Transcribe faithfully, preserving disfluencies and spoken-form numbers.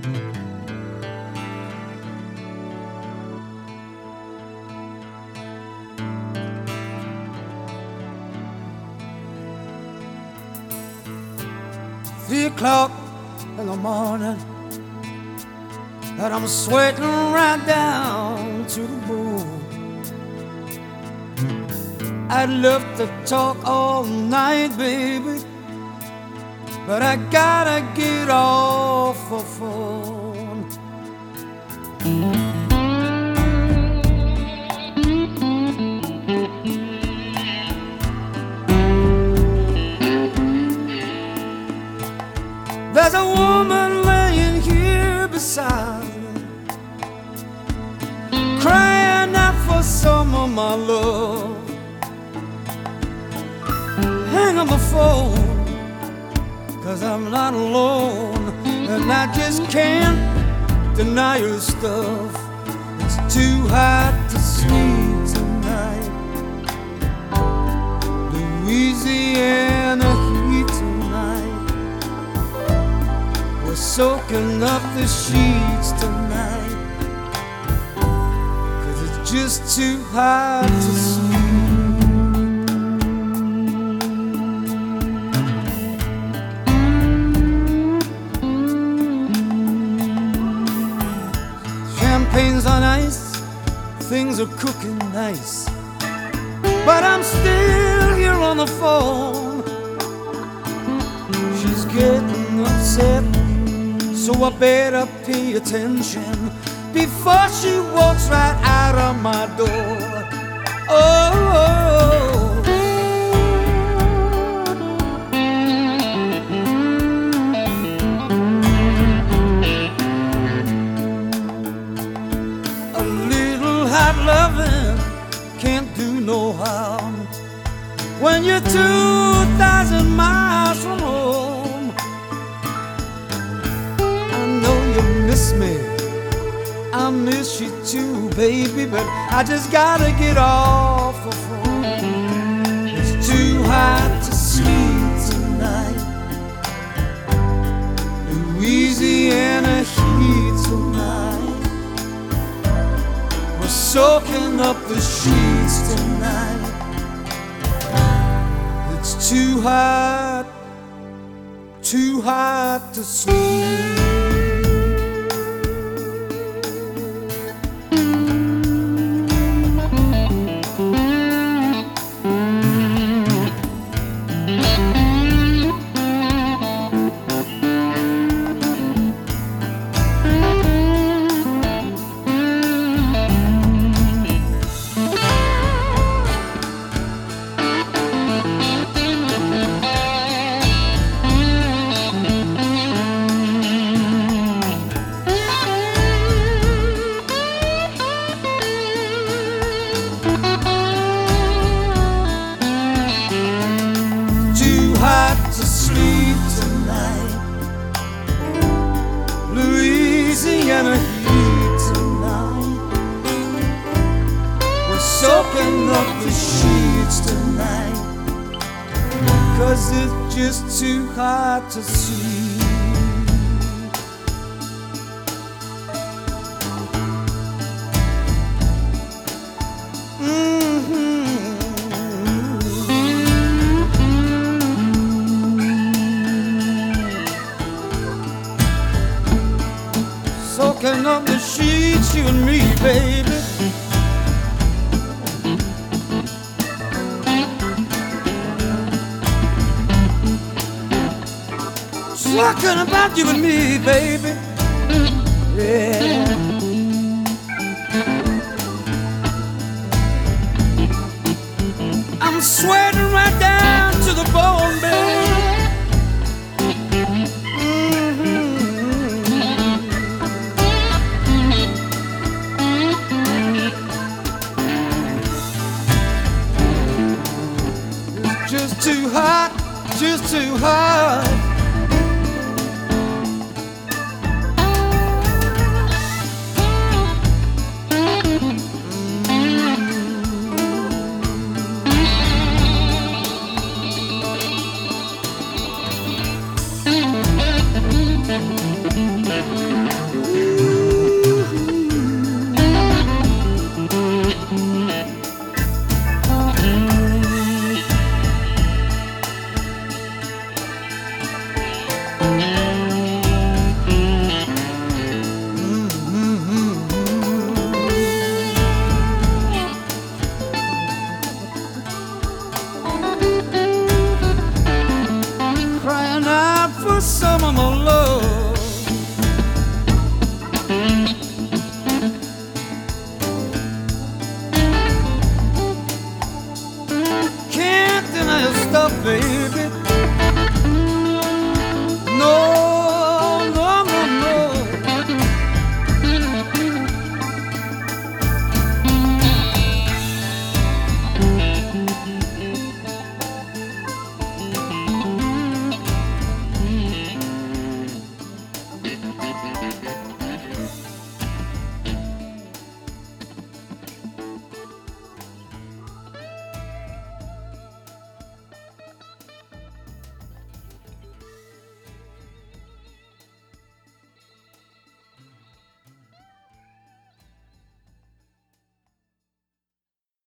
Three o'clock in the morning, and I'm sweating right down to the bone. I'd love to talk all night, baby, but I gotta get off the phone. There's a woman laying here beside me, crying out for some of my love. Hang up the phone, 'cause I'm not alone, and I just can't deny your stuff. It's too hot to sleep tonight. Louisiana heat tonight. We're soaking up the sheets tonight, 'cause it's just too hot to sleep. Champagne's on ice, things are cooking nice, but I'm still here on the phone. She's getting upset, so I better pay attention before she walks right out of my door. Oh, a little hot loving can't do no harm when you're two thousand miles from home. I know you miss me, I miss you too, baby, but I just gotta get off the phone. It's too hot to sleep tonight. Louisiana heat tonight. We're soaking up the sheets tonight. It's too hot, too hot to sleep. Louisiana heat tonight. We're soaking up the sheets tonight, 'cause it's just too hot to sleep. Soaking up the sheets, you and me, baby. Talking about you and me, baby. Yeah.